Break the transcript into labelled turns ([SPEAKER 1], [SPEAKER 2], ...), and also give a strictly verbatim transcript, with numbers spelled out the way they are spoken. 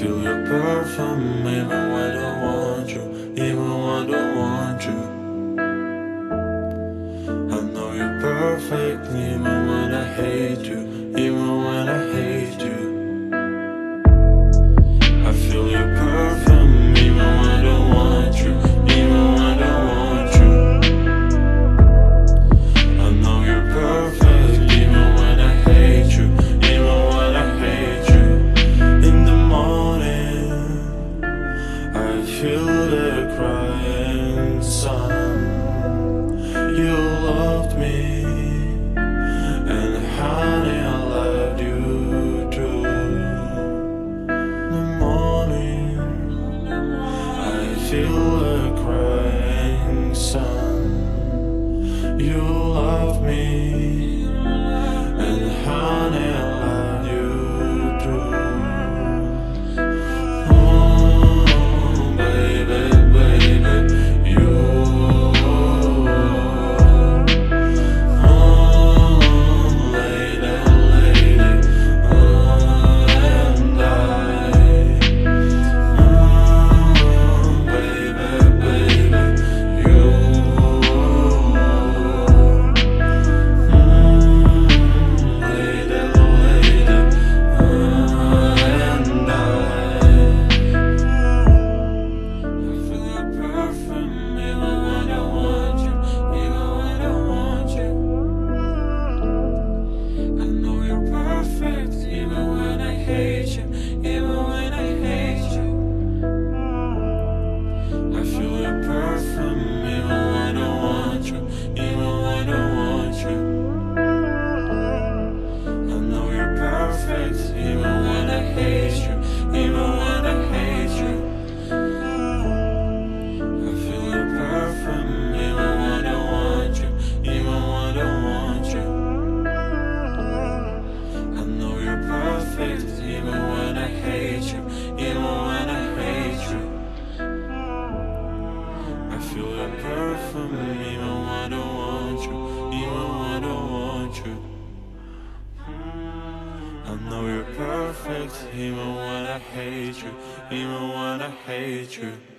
[SPEAKER 1] feel your perfume even when I want you, even when I don't want you. I know you're perfect even when I hate you, even when I hate you. I feel your perfume even when I don't want you, even when I don't want you. I know you're perfect even when I hate you, even when I hate you. In the morning I feel the crying sun. You loved me, and honey, I loved you too. In the morning I feel the crying sun. You love me, and honey, I love you too. Oh, baby, baby, you. Oh, lady, lady, oh, and I. Oh, baby, baby, you. I know you're perfect, even when I hate you, even when I hate you.